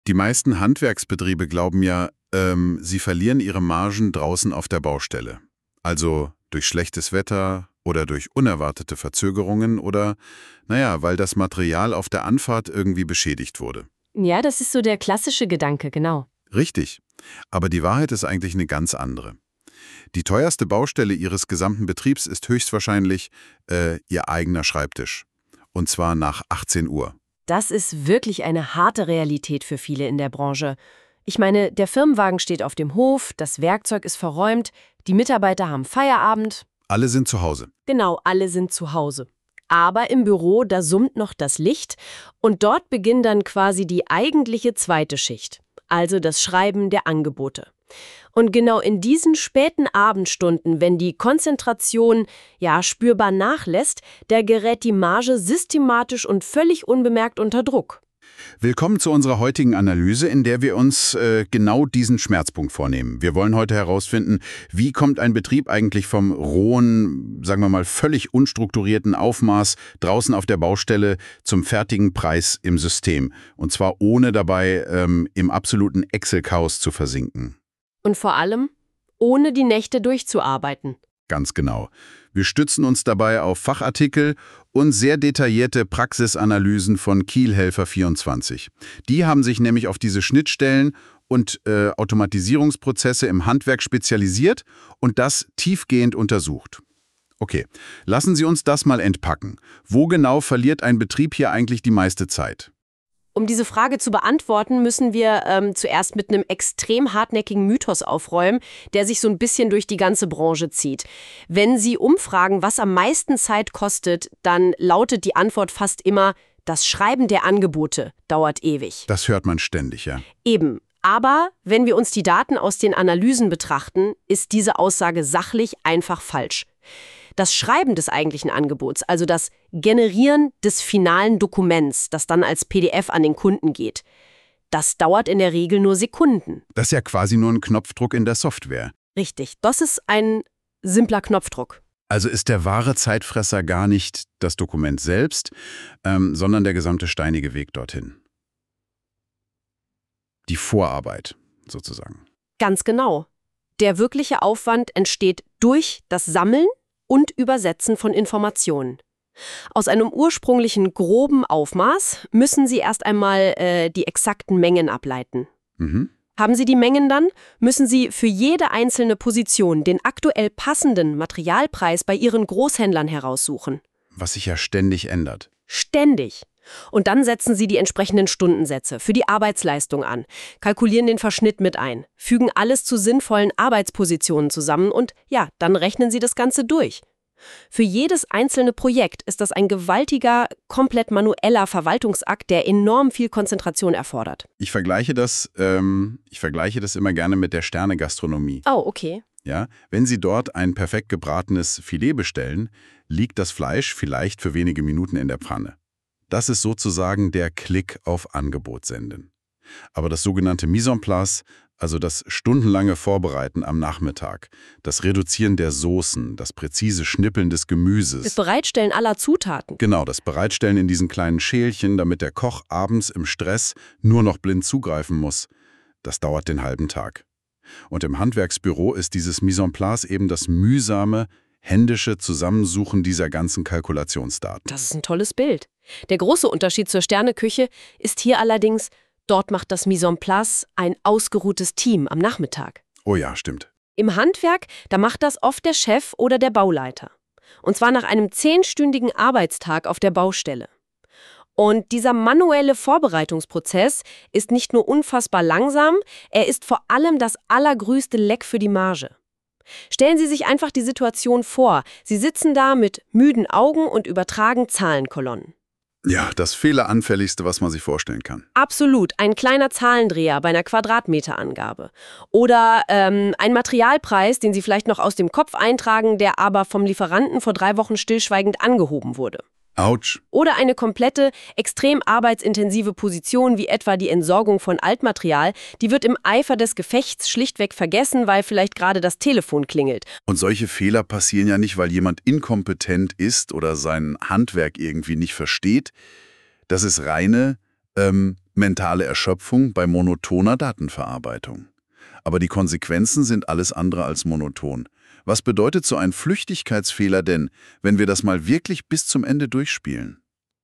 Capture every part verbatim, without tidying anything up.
Die meisten Handwerksbetriebe glauben ja, ähm, sie verlieren ihre Margen draußen auf der Baustelle. Also durch schlechtes Wetter oder durch unerwartete Verzögerungen oder, naja, weil das Material auf der Anfahrt irgendwie beschädigt wurde. Ja, das ist so der klassische Gedanke, genau. Richtig. Aber die Wahrheit ist eigentlich eine ganz andere. Die teuerste Baustelle Ihres gesamten Betriebs ist höchstwahrscheinlich äh, Ihr eigener Schreibtisch. Und zwar nach achtzehn Uhr. Das ist wirklich eine harte Realität für viele in der Branche. Ich meine, der Firmenwagen steht auf dem Hof, das Werkzeug ist verräumt, die Mitarbeiter haben Feierabend. Alle sind zu Hause. Genau, alle sind zu Hause. Aber im Büro, da summt noch das Licht und dort beginnt dann quasi die eigentliche zweite Schicht, also das Schreiben der Angebote. Und genau in diesen späten Abendstunden, wenn die Konzentration ja spürbar nachlässt, da gerät die Marge systematisch und völlig unbemerkt unter Druck. Willkommen zu unserer heutigen Analyse, in der wir uns äh, genau diesen Schmerzpunkt vornehmen. Wir wollen heute herausfinden, wie kommt ein Betrieb eigentlich vom rohen, sagen wir mal, völlig unstrukturierten Aufmaß draußen auf der Baustelle zum fertigen Preis im System. Und zwar ohne dabei ähm, im absoluten Excel-Chaos zu versinken. Und vor allem, ohne die Nächte durchzuarbeiten. Ganz genau. Wir stützen uns dabei auf Fachartikel und sehr detaillierte Praxisanalysen von Kielhelfer vierundzwanzig. Die haben sich nämlich auf diese Schnittstellen und äh, Automatisierungsprozesse im Handwerk spezialisiert und das tiefgehend untersucht. Okay, lassen Sie uns das mal entpacken. Wo genau verliert ein Betrieb hier eigentlich die meiste Zeit? Um diese Frage zu beantworten, müssen wir ähm, zuerst mit einem extrem hartnäckigen Mythos aufräumen, der sich so ein bisschen durch die ganze Branche zieht. Wenn Sie umfragen, was am meisten Zeit kostet, dann lautet die Antwort fast immer, das Schreiben der Angebote dauert ewig. Das hört man ständig, ja. Eben. Aber wenn wir uns die Daten aus den Analysen betrachten, ist diese Aussage sachlich einfach falsch. Das Schreiben des eigentlichen Angebots, also das Generieren des finalen Dokuments, das dann als P D F an den Kunden geht, das dauert in der Regel nur Sekunden. Das ist ja quasi nur ein Knopfdruck in der Software. Richtig, das ist ein simpler Knopfdruck. Also ist der wahre Zeitfresser gar nicht das Dokument selbst, ähm, sondern der gesamte steinige Weg dorthin. Die Vorarbeit, sozusagen. Ganz genau. Der wirkliche Aufwand entsteht durch das Sammeln und Übersetzen von Informationen. Aus einem ursprünglichen groben Aufmaß müssen Sie erst einmal äh, die exakten Mengen ableiten. Mhm. Haben Sie die Mengen dann, müssen Sie für jede einzelne Position den aktuell passenden Materialpreis bei Ihren Großhändlern heraussuchen. Was sich ja ständig ändert. Ständig. Und dann setzen Sie die entsprechenden Stundensätze für die Arbeitsleistung an, kalkulieren den Verschnitt mit ein, fügen alles zu sinnvollen Arbeitspositionen zusammen und ja, dann rechnen Sie das Ganze durch. Für jedes einzelne Projekt ist das ein gewaltiger, komplett manueller Verwaltungsakt, der enorm viel Konzentration erfordert. Ich vergleiche das, ähm, ich vergleiche das immer gerne mit der Sterne-Gastronomie. Oh, okay. Ja, wenn Sie dort ein perfekt gebratenes Filet bestellen, liegt das Fleisch vielleicht für wenige Minuten in der Pfanne. Das ist sozusagen der Klick auf Angebot senden. Aber das sogenannte Mise en place, also das stundenlange Vorbereiten am Nachmittag, das Reduzieren der Soßen, das präzise Schnippeln des Gemüses. Das Bereitstellen aller Zutaten. Genau, das Bereitstellen in diesen kleinen Schälchen, damit der Koch abends im Stress nur noch blind zugreifen muss. Das dauert den halben Tag. Und im Handwerksbüro ist dieses Mise en place eben das mühsame, händische Zusammensuchen dieser ganzen Kalkulationsdaten. Das ist ein tolles Bild. Der große Unterschied zur Sterneküche ist hier allerdings, dort macht das Mise en place ein ausgeruhtes Team am Nachmittag. Oh ja, stimmt. Im Handwerk, da macht das oft der Chef oder der Bauleiter. Und zwar nach einem zehnstündigen Arbeitstag auf der Baustelle. Und dieser manuelle Vorbereitungsprozess ist nicht nur unfassbar langsam, er ist vor allem das allergrößte Leck für die Marge. Stellen Sie sich einfach die Situation vor. Sie sitzen da mit müden Augen und übertragen Zahlenkolonnen. Ja, das fehleranfälligste, was man sich vorstellen kann. Absolut. Ein kleiner Zahlendreher bei einer Quadratmeterangabe. Oder ähm, ein Materialpreis, den Sie vielleicht noch aus dem Kopf eintragen, der aber vom Lieferanten vor drei Wochen stillschweigend angehoben wurde. Autsch. Oder eine komplette, extrem arbeitsintensive Position wie etwa die Entsorgung von Altmaterial, die wird im Eifer des Gefechts schlichtweg vergessen, weil vielleicht gerade das Telefon klingelt. Und solche Fehler passieren ja nicht, weil jemand inkompetent ist oder sein Handwerk irgendwie nicht versteht. Das ist reine ähm, Mentale Erschöpfung bei monotoner Datenverarbeitung. Aber die Konsequenzen sind alles andere als monoton. Was bedeutet so ein Flüchtigkeitsfehler denn, wenn wir das mal wirklich bis zum Ende durchspielen?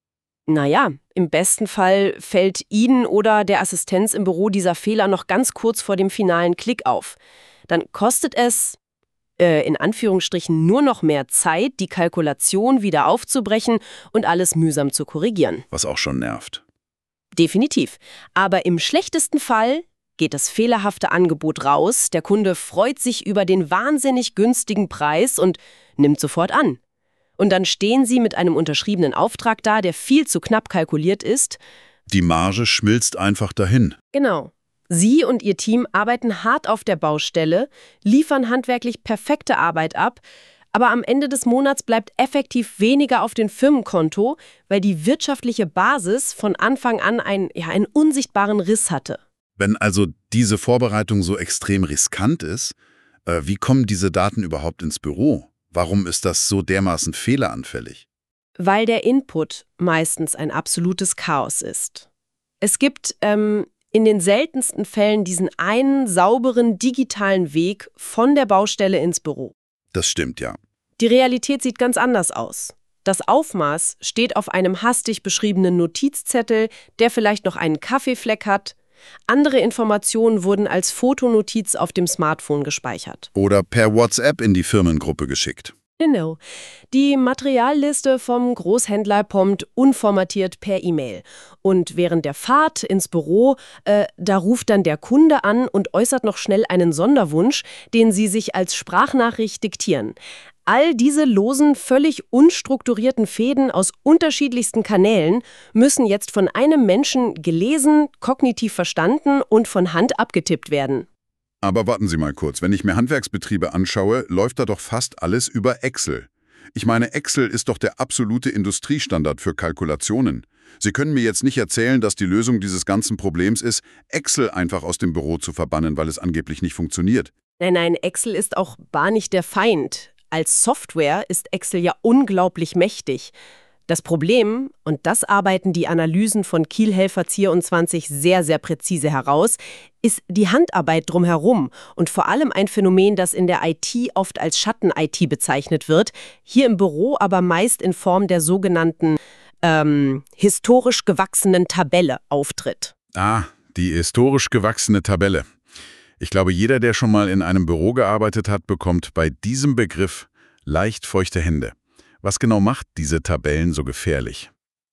Naja, im besten Fall fällt Ihnen oder der Assistenz im Büro dieser Fehler noch ganz kurz vor dem finalen Klick auf. Dann kostet es, äh, in Anführungsstrichen, nur noch mehr Zeit, die Kalkulation wieder aufzubrechen und alles mühsam zu korrigieren. Was auch schon nervt. Definitiv. Aber im schlechtesten Fall geht das fehlerhafte Angebot raus, der Kunde freut sich über den wahnsinnig günstigen Preis und nimmt sofort an. Und dann stehen Sie mit einem unterschriebenen Auftrag da, der viel zu knapp kalkuliert ist. Die Marge schmilzt einfach dahin. Genau. Sie und Ihr Team arbeiten hart auf der Baustelle, liefern handwerklich perfekte Arbeit ab, aber am Ende des Monats bleibt effektiv weniger auf dem Firmenkonto, weil die wirtschaftliche Basis von Anfang an ein, ja, einen unsichtbaren Riss hatte. Wenn also diese Vorbereitung so extrem riskant ist, äh, wie kommen diese Daten überhaupt ins Büro? Warum ist das so dermaßen fehleranfällig? Weil der Input meistens ein absolutes Chaos ist. Es gibt ähm, in den seltensten Fällen diesen einen sauberen digitalen Weg von der Baustelle ins Büro. Das stimmt, ja. Die Realität sieht ganz anders aus. Das Aufmaß steht auf einem hastig beschriebenen Notizzettel, der vielleicht noch einen Kaffeefleck hat. Andere Informationen wurden als Fotonotiz auf dem Smartphone gespeichert. Oder per WhatsApp in die Firmengruppe geschickt. Genau. Die Materialliste vom Großhändler kommt unformatiert per E-Mail. Und während der Fahrt ins Büro, äh, da ruft dann der Kunde an und äußert noch schnell einen Sonderwunsch, den Sie sich als Sprachnachricht diktieren. All diese losen, völlig unstrukturierten Fäden aus unterschiedlichsten Kanälen müssen jetzt von einem Menschen gelesen, kognitiv verstanden und von Hand abgetippt werden. Aber warten Sie mal kurz, wenn ich mir Handwerksbetriebe anschaue, läuft da doch fast alles über Excel. Ich meine, Excel ist doch der absolute Industriestandard für Kalkulationen. Sie können mir jetzt nicht erzählen, dass die Lösung dieses ganzen Problems ist, Excel einfach aus dem Büro zu verbannen, weil es angeblich nicht funktioniert. Nein, nein, Excel ist auch bar nicht der Feind. Als Software ist Excel ja unglaublich mächtig. Das Problem, und das arbeiten die Analysen von Kiel-Helfer vierundzwanzig sehr, sehr präzise heraus, ist die Handarbeit drumherum und vor allem ein Phänomen, das in der I T oft als Schatten-I T bezeichnet wird, hier im Büro aber meist in Form der sogenannten ähm, historisch gewachsenen Tabelle auftritt. Ah, die historisch gewachsene Tabelle. Ich glaube, jeder, der schon mal in einem Büro gearbeitet hat, bekommt bei diesem Begriff leicht feuchte Hände. Was genau macht diese Tabellen so gefährlich?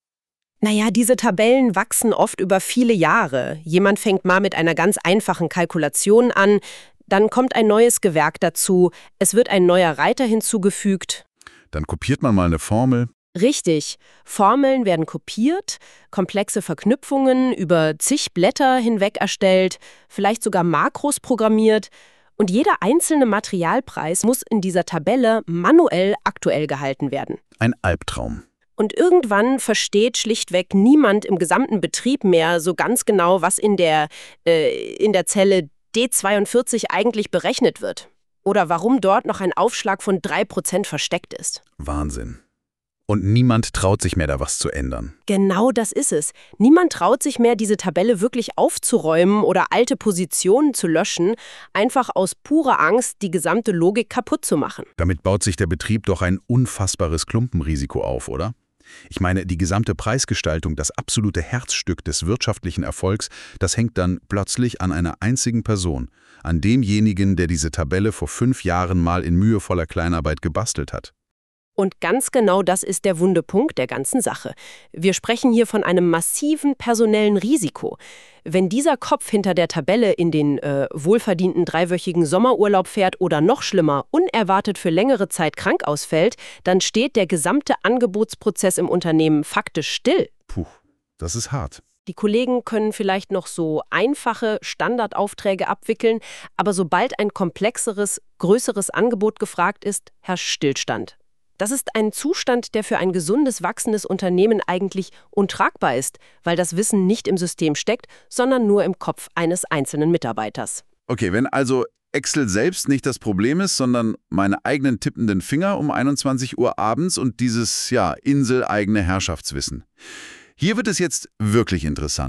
Naja, diese Tabellen wachsen oft über viele Jahre. Jemand fängt mal mit einer ganz einfachen Kalkulation an, dann kommt ein neues Gewerk dazu, es wird ein neuer Reiter hinzugefügt. Dann kopiert man mal eine Formel. Richtig. Formeln werden kopiert, komplexe Verknüpfungen über zig Blätter hinweg erstellt, vielleicht sogar Makros programmiert. Und jeder einzelne Materialpreis muss in dieser Tabelle manuell aktuell gehalten werden. Ein Albtraum. Und irgendwann versteht schlichtweg niemand im gesamten Betrieb mehr so ganz genau, was in der, äh, in der Zelle D zweiundvierzig eigentlich berechnet wird. Oder warum dort noch ein Aufschlag von drei Prozent versteckt ist. Wahnsinn. Und niemand traut sich mehr, da was zu ändern. Genau das ist es. Niemand traut sich mehr, diese Tabelle wirklich aufzuräumen oder alte Positionen zu löschen, einfach aus purer Angst, die gesamte Logik kaputt zu machen. Damit baut sich der Betrieb doch ein unfassbares Klumpenrisiko auf, oder? Ich meine, die gesamte Preisgestaltung, das absolute Herzstück des wirtschaftlichen Erfolgs, das hängt dann plötzlich an einer einzigen Person, an demjenigen, der diese Tabelle vor fünf Jahren mal in mühevoller Kleinarbeit gebastelt hat. Und ganz genau das ist der wunde Punkt der ganzen Sache. Wir sprechen hier von einem massiven personellen Risiko. Wenn dieser Kopf hinter der Tabelle in den äh, wohlverdienten dreiwöchigen Sommerurlaub fährt oder noch schlimmer, unerwartet für längere Zeit krank ausfällt, dann steht der gesamte Angebotsprozess im Unternehmen faktisch still. Puh, das ist hart. Die Kollegen können vielleicht noch so einfache Standardaufträge abwickeln, aber sobald ein komplexeres, größeres Angebot gefragt ist, herrscht Stillstand. Das ist ein Zustand, der für ein gesundes, wachsendes Unternehmen eigentlich untragbar ist, weil das Wissen nicht im System steckt, sondern nur im Kopf eines einzelnen Mitarbeiters. Okay, wenn also Excel selbst nicht das Problem ist, sondern meine eigenen tippenden Finger um einundzwanzig Uhr abends und dieses, ja, inseleigene Herrschaftswissen. Hier wird es jetzt wirklich interessant.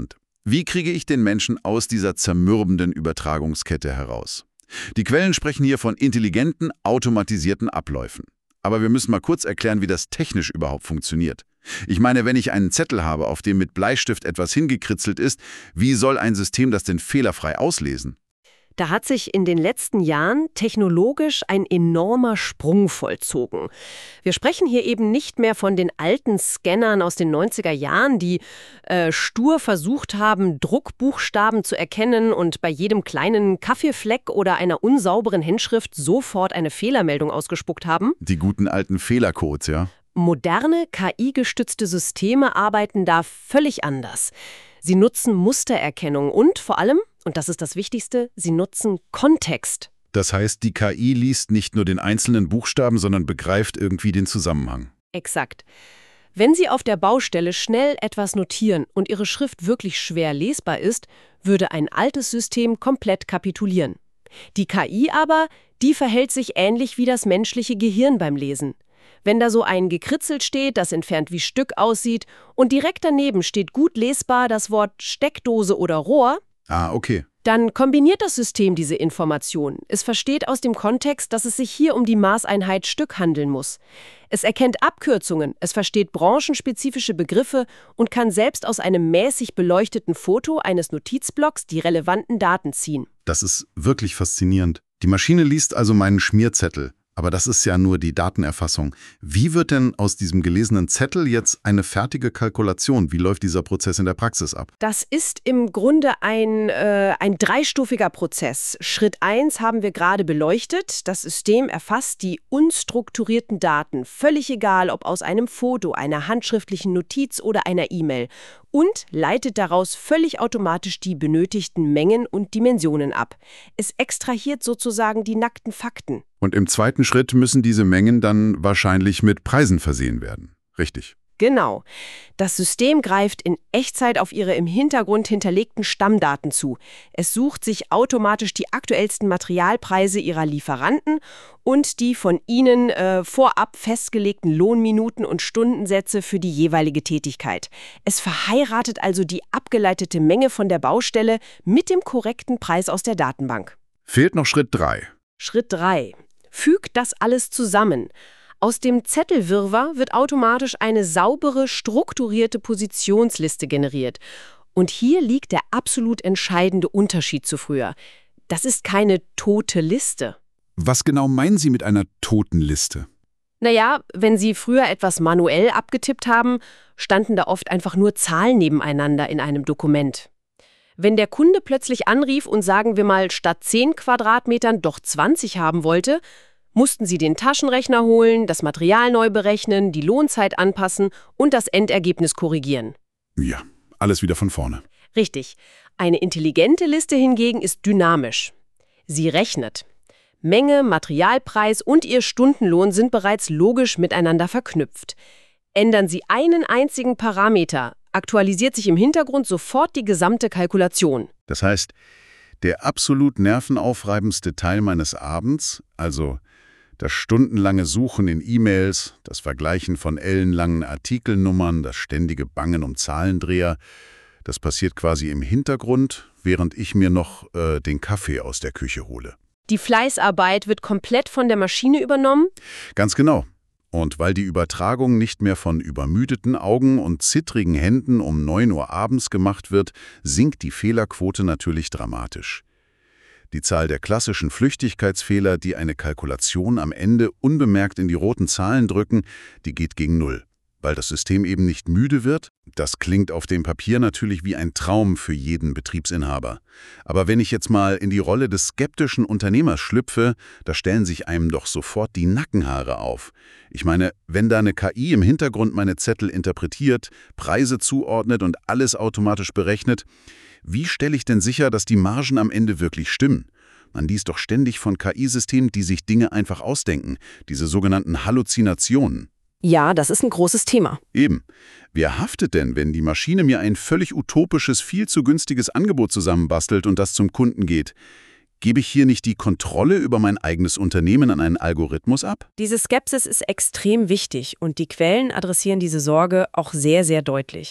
Wie kriege ich den Menschen aus dieser zermürbenden Übertragungskette heraus? Die Quellen sprechen hier von intelligenten, automatisierten Abläufen. Aber wir müssen mal kurz erklären, wie das technisch überhaupt funktioniert. Ich meine, wenn ich einen Zettel habe, auf dem mit Bleistift etwas hingekritzelt ist, wie soll ein System das denn fehlerfrei auslesen? Da hat sich in den letzten Jahren technologisch ein enormer Sprung vollzogen. Wir sprechen hier eben nicht mehr von den alten Scannern aus den neunziger Jahren, die äh, stur versucht haben, Druckbuchstaben zu erkennen und bei jedem kleinen Kaffeefleck oder einer unsauberen Handschrift sofort eine Fehlermeldung ausgespuckt haben. Die guten alten Fehlercodes, ja? Moderne, K I-gestützte Systeme arbeiten da völlig anders. Sie nutzen Mustererkennung und vor allem, und das ist das Wichtigste, sie nutzen Kontext. Das heißt, die K I liest nicht nur den einzelnen Buchstaben, sondern begreift irgendwie den Zusammenhang. Exakt. Wenn Sie auf der Baustelle schnell etwas notieren und Ihre Schrift wirklich schwer lesbar ist, würde ein altes System komplett kapitulieren. Die K I aber, die verhält sich ähnlich wie das menschliche Gehirn beim Lesen. Wenn da so ein gekritzelt steht, das entfernt wie Stück aussieht, und direkt daneben steht gut lesbar das Wort Steckdose oder Rohr, Ah, okay. dann kombiniert das System diese Informationen. Es versteht aus dem Kontext, dass es sich hier um die Maßeinheit Stück handeln muss. Es erkennt Abkürzungen, es versteht branchenspezifische Begriffe und kann selbst aus einem mäßig beleuchteten Foto eines Notizblocks die relevanten Daten ziehen. Das ist wirklich faszinierend. Die Maschine liest also meinen Schmierzettel. Aber das ist ja nur die Datenerfassung. Wie wird denn aus diesem gelesenen Zettel jetzt eine fertige Kalkulation? Wie läuft dieser Prozess in der Praxis ab? Das ist im Grunde ein, äh, ein dreistufiger Prozess. Schritt eins haben wir gerade beleuchtet. Das System erfasst die unstrukturierten Daten, völlig egal, ob aus einem Foto, einer handschriftlichen Notiz oder einer E-Mail, und leitet daraus völlig automatisch die benötigten Mengen und Dimensionen ab. Es extrahiert sozusagen die nackten Fakten. Und im zweiten Schritt müssen diese Mengen dann wahrscheinlich mit Preisen versehen werden. Richtig. Genau. Das System greift in Echtzeit auf Ihre im Hintergrund hinterlegten Stammdaten zu. Es sucht sich automatisch die aktuellsten Materialpreise Ihrer Lieferanten und die von Ihnen äh, vorab festgelegten Lohnminuten und Stundensätze für die jeweilige Tätigkeit. Es verheiratet also die abgeleitete Menge von der Baustelle mit dem korrekten Preis aus der Datenbank. Fehlt noch Schritt drei. Schritt drei. Fügt das alles zusammen. Aus dem Zettelwirrwarr wird automatisch eine saubere, strukturierte Positionsliste generiert. Und hier liegt der absolut entscheidende Unterschied zu früher. Das ist keine tote Liste. Was genau meinen Sie mit einer toten Liste? Naja, wenn Sie früher etwas manuell abgetippt haben, standen da oft einfach nur Zahlen nebeneinander in einem Dokument. Wenn der Kunde plötzlich anrief und sagen wir mal statt zehn Quadratmetern doch zwanzig haben wollte, mussten sie den Taschenrechner holen, das Material neu berechnen, die Lohnzeit anpassen und das Endergebnis korrigieren. Ja, alles wieder von vorne. Richtig. Eine intelligente Liste hingegen ist dynamisch. Sie rechnet. Menge, Materialpreis und ihr Stundenlohn sind bereits logisch miteinander verknüpft. Ändern Sie einen einzigen Parameter, aktualisiert sich im Hintergrund sofort die gesamte Kalkulation. Das heißt, der absolut nervenaufreibendste Teil meines Abends, also das stundenlange Suchen in E-Mails, das Vergleichen von ellenlangen Artikelnummern, das ständige Bangen um Zahlendreher, das passiert quasi im Hintergrund, während ich mir noch äh, den Kaffee aus der Küche hole. Die Fleißarbeit wird komplett von der Maschine übernommen? Ganz genau. Und weil die Übertragung nicht mehr von übermüdeten Augen und zittrigen Händen um neun Uhr abends gemacht wird, sinkt die Fehlerquote natürlich dramatisch. Die Zahl der klassischen Flüchtigkeitsfehler, die eine Kalkulation am Ende unbemerkt in die roten Zahlen drücken, die geht gegen Null. Weil das System eben nicht müde wird, das klingt auf dem Papier natürlich wie ein Traum für jeden Betriebsinhaber. Aber wenn ich jetzt mal in die Rolle des skeptischen Unternehmers schlüpfe, da stellen sich einem doch sofort die Nackenhaare auf. Ich meine, wenn da eine K I im Hintergrund meine Zettel interpretiert, Preise zuordnet und alles automatisch berechnet, wie stelle ich denn sicher, dass die Margen am Ende wirklich stimmen? Man liest doch ständig von K I-Systemen, die sich Dinge einfach ausdenken, diese sogenannten Halluzinationen. Ja, das ist ein großes Thema. Eben. Wer haftet denn, wenn die Maschine mir ein völlig utopisches, viel zu günstiges Angebot zusammenbastelt und das zum Kunden geht? Gebe ich hier nicht die Kontrolle über mein eigenes Unternehmen an einen Algorithmus ab? Diese Skepsis ist extrem wichtig und die Quellen adressieren diese Sorge auch sehr, sehr deutlich.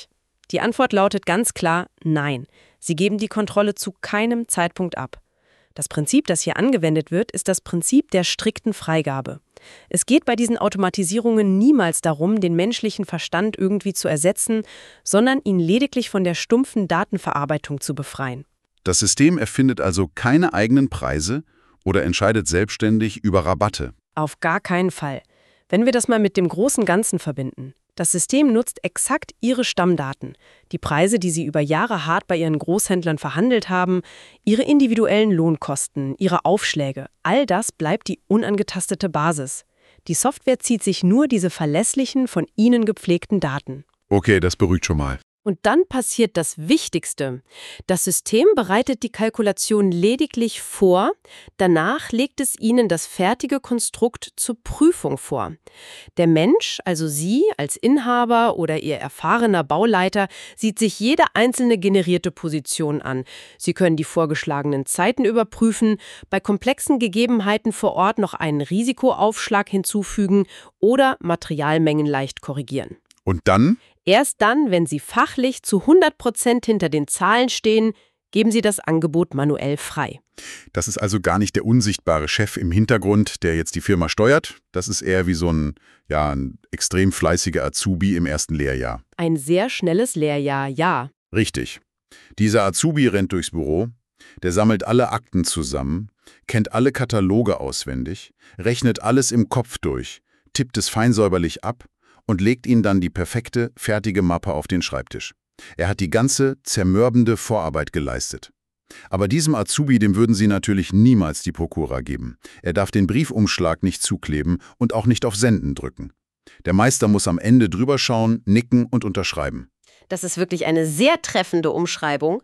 Die Antwort lautet ganz klar nein. Sie geben die Kontrolle zu keinem Zeitpunkt ab. Das Prinzip, das hier angewendet wird, ist das Prinzip der strikten Freigabe. Es geht bei diesen Automatisierungen niemals darum, den menschlichen Verstand irgendwie zu ersetzen, sondern ihn lediglich von der stumpfen Datenverarbeitung zu befreien. Das System erfindet also keine eigenen Preise oder entscheidet selbstständig über Rabatte. Auf gar keinen Fall. Wenn wir das mal mit dem großen Ganzen verbinden. Das System nutzt exakt Ihre Stammdaten, die Preise, die Sie über Jahre hart bei Ihren Großhändlern verhandelt haben, Ihre individuellen Lohnkosten, Ihre Aufschläge. All das bleibt die unangetastete Basis. Die Software zieht sich nur diese verlässlichen, von Ihnen gepflegten Daten. Okay, das beruhigt schon mal. Und dann passiert das Wichtigste. Das System bereitet die Kalkulation lediglich vor, danach legt es Ihnen das fertige Konstrukt zur Prüfung vor. Der Mensch, also Sie als Inhaber oder Ihr erfahrener Bauleiter, sieht sich jede einzelne generierte Position an. Sie können die vorgeschlagenen Zeiten überprüfen, bei komplexen Gegebenheiten vor Ort noch einen Risikoaufschlag hinzufügen oder Materialmengen leicht korrigieren. Und dann? Erst dann, wenn Sie fachlich zu hundert Prozent hinter den Zahlen stehen, geben Sie das Angebot manuell frei. Das ist also gar nicht der unsichtbare Chef im Hintergrund, der jetzt die Firma steuert. Das ist eher wie so ein, ja, ein extrem fleißiger Azubi im ersten Lehrjahr. Ein sehr schnelles Lehrjahr, ja. Richtig. Dieser Azubi rennt durchs Büro, der sammelt alle Akten zusammen, kennt alle Kataloge auswendig, rechnet alles im Kopf durch, tippt es feinsäuberlich ab und legt ihnen dann die perfekte, fertige Mappe auf den Schreibtisch. Er hat die ganze, zermürbende Vorarbeit geleistet. Aber diesem Azubi, dem würden Sie natürlich niemals die Prokura geben. Er darf den Briefumschlag nicht zukleben und auch nicht auf Senden drücken. Der Meister muss am Ende drüber schauen, nicken und unterschreiben. Das ist wirklich eine sehr treffende Umschreibung.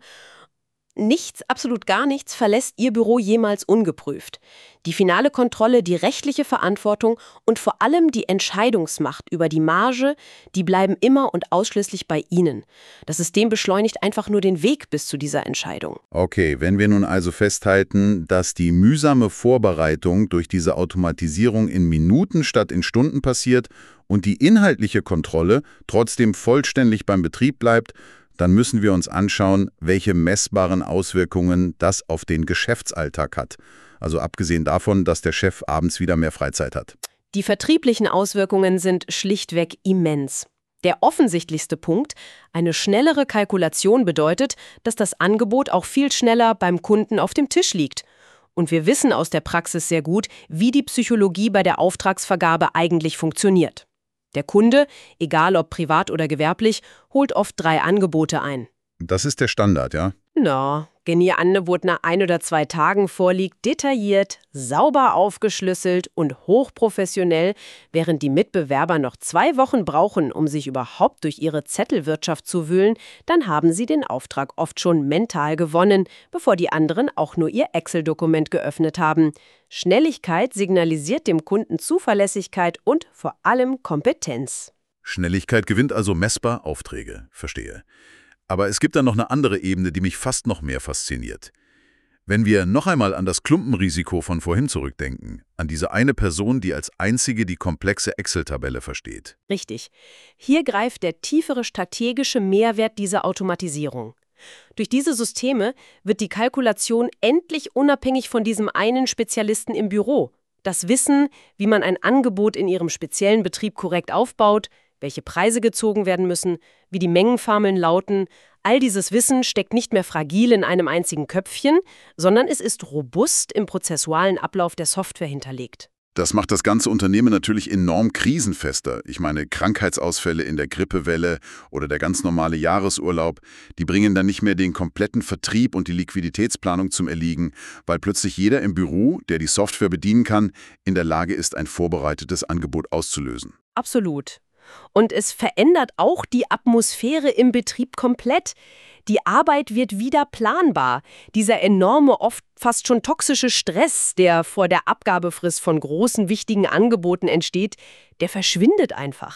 Nichts, absolut gar nichts, verlässt Ihr Büro jemals ungeprüft. Die finale Kontrolle, die rechtliche Verantwortung und vor allem die Entscheidungsmacht über die Marge, die bleiben immer und ausschließlich bei Ihnen. Das System beschleunigt einfach nur den Weg bis zu dieser Entscheidung. Okay, wenn wir nun also festhalten, dass die mühsame Vorbereitung durch diese Automatisierung in Minuten statt in Stunden passiert und die inhaltliche Kontrolle trotzdem vollständig beim Betrieb bleibt, dann müssen wir uns anschauen, welche messbaren Auswirkungen das auf den Geschäftsalltag hat. Also abgesehen davon, dass der Chef abends wieder mehr Freizeit hat. Die vertrieblichen Auswirkungen sind schlichtweg immens. Der offensichtlichste Punkt, eine schnellere Kalkulation bedeutet, dass das Angebot auch viel schneller beim Kunden auf dem Tisch liegt. Und wir wissen aus der Praxis sehr gut, wie die Psychologie bei der Auftragsvergabe eigentlich funktioniert. Der Kunde, egal ob privat oder gewerblich, holt oft drei Angebote ein. Das ist der Standard, ja? Na, Genier-Angebot nach ein oder zwei Tagen vorliegt, detailliert, sauber aufgeschlüsselt und hochprofessionell, während die Mitbewerber noch zwei Wochen brauchen, um sich überhaupt durch ihre Zettelwirtschaft zu wühlen, dann haben sie den Auftrag oft schon mental gewonnen, bevor die anderen auch nur ihr Excel-Dokument geöffnet haben. Schnelligkeit signalisiert dem Kunden Zuverlässigkeit und vor allem Kompetenz. Schnelligkeit gewinnt also messbar Aufträge, verstehe. Aber es gibt dann noch eine andere Ebene, die mich fast noch mehr fasziniert. Wenn wir noch einmal an das Klumpenrisiko von vorhin zurückdenken, an diese eine Person, die als einzige die komplexe Excel-Tabelle versteht. Richtig. Hier greift der tiefere strategische Mehrwert dieser Automatisierung. Durch diese Systeme wird die Kalkulation endlich unabhängig von diesem einen Spezialisten im Büro. Das Wissen, wie man ein Angebot in ihrem speziellen Betrieb korrekt aufbaut, welche Preise gezogen werden müssen, wie die Mengenformeln lauten, all dieses Wissen steckt nicht mehr fragil in einem einzigen Köpfchen, sondern es ist robust im prozessualen Ablauf der Software hinterlegt. Das macht das ganze Unternehmen natürlich enorm krisenfester. Ich meine, Krankheitsausfälle in der Grippewelle oder der ganz normale Jahresurlaub, die bringen dann nicht mehr den kompletten Vertrieb und die Liquiditätsplanung zum Erliegen, weil plötzlich jeder im Büro, der die Software bedienen kann, in der Lage ist, ein vorbereitetes Angebot auszulösen. Absolut. Und es verändert auch die Atmosphäre im Betrieb komplett. Die Arbeit wird wieder planbar. Dieser enorme, oft fast schon toxische Stress, der vor der Abgabefrist von großen, wichtigen Angeboten entsteht, der verschwindet einfach.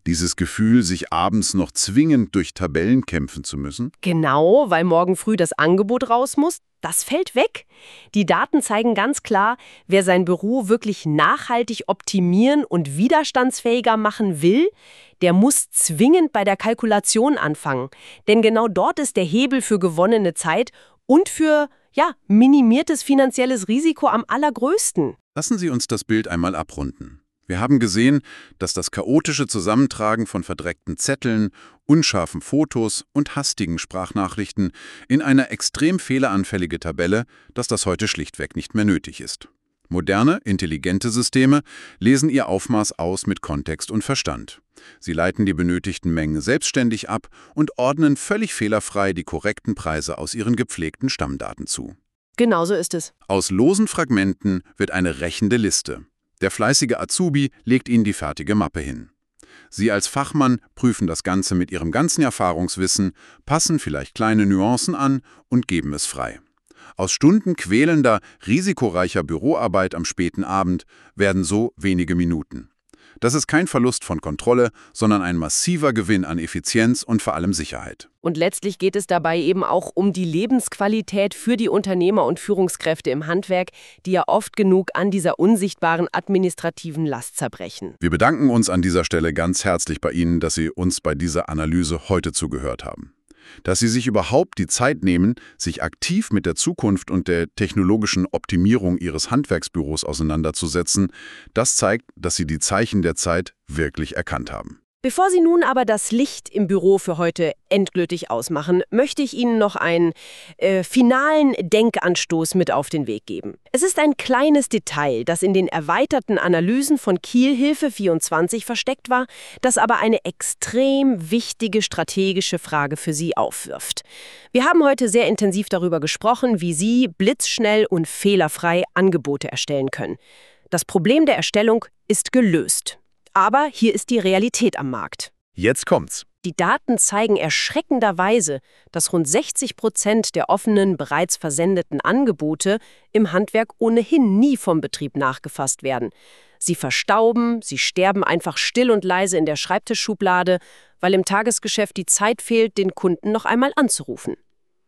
Dieses Gefühl, sich abends noch zwingend durch Tabellen kämpfen zu müssen? Genau, weil morgen früh das Angebot raus muss, das fällt weg. Die Daten zeigen ganz klar, wer sein Büro wirklich nachhaltig optimieren und widerstandsfähiger machen will, der muss zwingend bei der Kalkulation anfangen. Denn genau dort ist der Hebel für gewonnene Zeit und für, ja, minimiertes finanzielles Risiko am allergrößten. Lassen Sie uns das Bild einmal abrunden. Wir haben gesehen, dass das chaotische Zusammentragen von verdreckten Zetteln, unscharfen Fotos und hastigen Sprachnachrichten in eine extrem fehleranfällige Tabelle, dass das heute schlichtweg nicht mehr nötig ist. Moderne, intelligente Systeme lesen ihr Aufmaß aus mit Kontext und Verstand. Sie leiten die benötigten Mengen selbstständig ab und ordnen völlig fehlerfrei die korrekten Preise aus ihren gepflegten Stammdaten zu. Genau so ist es. Aus losen Fragmenten wird eine rächende Liste. Der fleißige Azubi legt Ihnen die fertige Mappe hin. Sie als Fachmann prüfen das Ganze mit Ihrem ganzen Erfahrungswissen, passen vielleicht kleine Nuancen an und geben es frei. Aus Stunden quälender, risikoreicher Büroarbeit am späten Abend werden so wenige Minuten. Das ist kein Verlust von Kontrolle, sondern ein massiver Gewinn an Effizienz und vor allem Sicherheit. Und letztlich geht es dabei eben auch um die Lebensqualität für die Unternehmer und Führungskräfte im Handwerk, die ja oft genug an dieser unsichtbaren administrativen Last zerbrechen. Wir bedanken uns an dieser Stelle ganz herzlich bei Ihnen, dass Sie uns bei dieser Analyse heute zugehört haben. Dass Sie sich überhaupt die Zeit nehmen, sich aktiv mit der Zukunft und der technologischen Optimierung Ihres Handwerksbüros auseinanderzusetzen, das zeigt, dass Sie die Zeichen der Zeit wirklich erkannt haben. Bevor Sie nun aber das Licht im Büro für heute endgültig ausmachen, möchte ich Ihnen noch einen äh, finalen Denkanstoß mit auf den Weg geben. Es ist ein kleines Detail, das in den erweiterten Analysen von Kiel-Hilfe vierundzwanzig versteckt war, das aber eine extrem wichtige strategische Frage für Sie aufwirft. Wir haben heute sehr intensiv darüber gesprochen, wie Sie blitzschnell und fehlerfrei Angebote erstellen können. Das Problem der Erstellung ist gelöst. Aber hier ist die Realität am Markt. Jetzt kommt's. Die Daten zeigen erschreckenderweise, dass rund sechzig Prozent der offenen, bereits versendeten Angebote im Handwerk ohnehin nie vom Betrieb nachgefasst werden. Sie verstauben, sie sterben einfach still und leise in der Schreibtischschublade, weil im Tagesgeschäft die Zeit fehlt, den Kunden noch einmal anzurufen.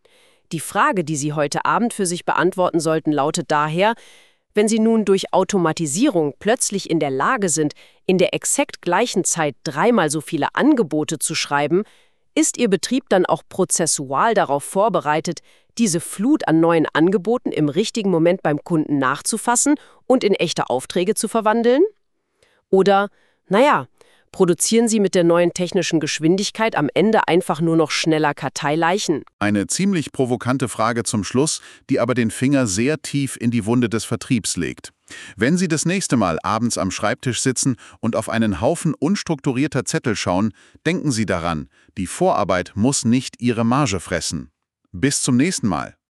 Die Frage, die Sie heute Abend für sich beantworten sollten, lautet daher: Wenn Sie nun durch Automatisierung plötzlich in der Lage sind, in der exakt gleichen Zeit dreimal so viele Angebote zu schreiben, ist Ihr Betrieb dann auch prozessual darauf vorbereitet, diese Flut an neuen Angeboten im richtigen Moment beim Kunden nachzufassen und in echte Aufträge zu verwandeln? Oder, naja, produzieren Sie mit der neuen technischen Geschwindigkeit am Ende einfach nur noch schneller Karteileichen? Eine ziemlich provokante Frage zum Schluss, die aber den Finger sehr tief in die Wunde des Vertriebs legt. Wenn Sie das nächste Mal abends am Schreibtisch sitzen und auf einen Haufen unstrukturierter Zettel schauen, denken Sie daran, die Vorarbeit muss nicht Ihre Marge fressen. Bis zum nächsten Mal.